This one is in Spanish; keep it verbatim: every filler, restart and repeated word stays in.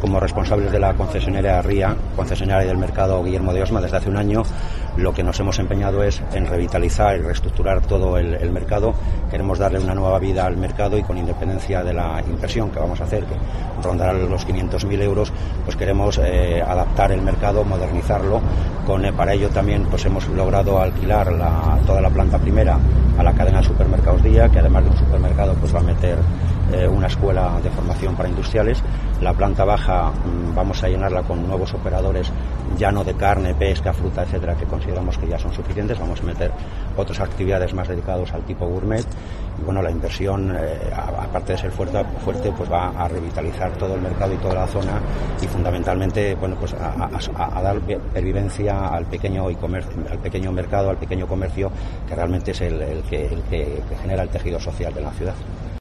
como responsables de la concesionaria Ría, concesionaria del mercado Guillermo de Osma, desde hace un año, lo que nos hemos empeñado es en revitalizar y reestructurar todo el, el mercado. Queremos darle una nueva vida al mercado y, con independencia de la inversión que vamos a hacer, que rondará los quinientos mil euros, pues queremos eh, adaptar el mercado, modernizarlo. Con, eh, para ello también pues hemos logrado alquilar la, toda la planta primera a la cadena de supermercados Día, que además de un supermercado pues va a meter eh, una escuela de formación para industriales. La planta baja mmm, vamos a llenarla con nuevos operadores, ya no de carne, pesca, fruta, etcétera, que consideramos que ya son suficientes. Vamos a meter otras actividades más dedicadas al tipo gourmet. Y bueno, la inversión, eh, aparte de ser fuerte, fuerte, pues va a revitalizar todo el mercado y toda la zona, y fundamentalmente, bueno, pues a, a, a dar pervivencia al pequeño y comercio, al pequeño mercado, al pequeño comercio, que realmente es el, el, que, el que, que genera el tejido social de la ciudad.